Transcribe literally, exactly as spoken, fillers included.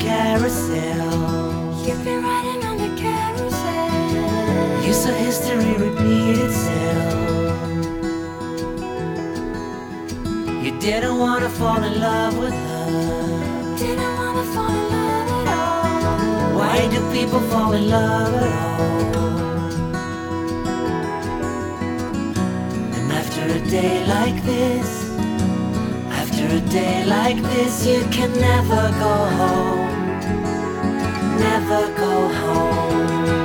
carousel. You've been riding on the carousel. You saw history repeat itself. You didn't wanna fall in love with her. Didn't wanna fall in love at all. Why do people fall in love at all? And after a day like this, after a day like this, you can never go home, never go home.